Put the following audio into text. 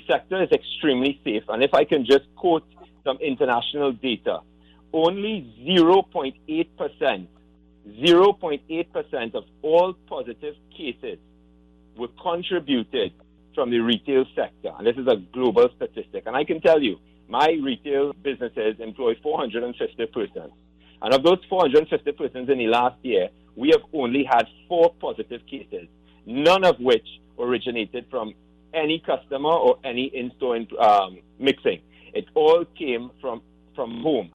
sector is extremely safe. And if I can just quote some international data, only 0.8% of all positive cases were contributed from the retail sector. And this is a global statistic. And I can tell you, my retail businesses employ 450 persons. And of those 450 persons in the last year, we have only had 4 positive cases, none of which originated from any customer or any in-store mixing. It all came from home.